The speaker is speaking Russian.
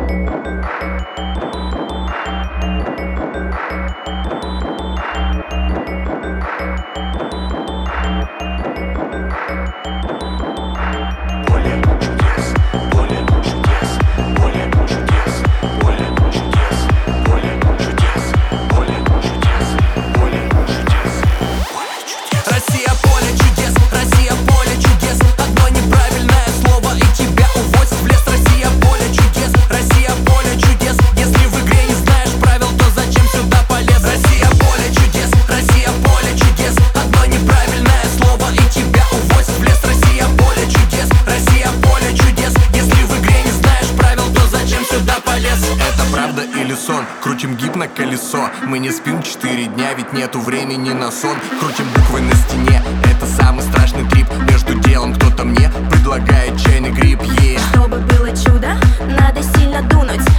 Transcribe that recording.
Крутим гипно колесо, мы не спим 4 дня, ведь нету времени на сон. Крутим буквы на стене, это самый страшный трип. Между делом кто-то мне предлагает чайный гриб, Чтобы было чудо, надо сильно дунуть.